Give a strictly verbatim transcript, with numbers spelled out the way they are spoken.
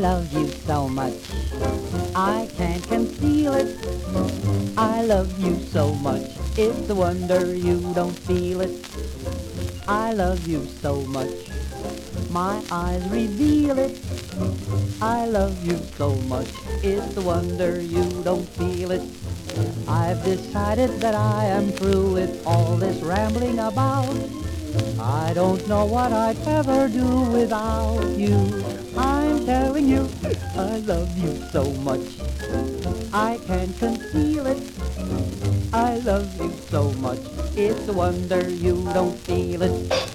love you so much, I can't conceal it. I love you so much, it's a wonder you don't feel it. I love you so much, my eyes reveal it. I love you so much, it's a wonder you don't feel it. I've decided that I am through with all this rambling about. I don't know what I'd ever do without you. I'm telling you, I love you so much, I can't conceal it. I love you so much, it's a wonder you don't feel it.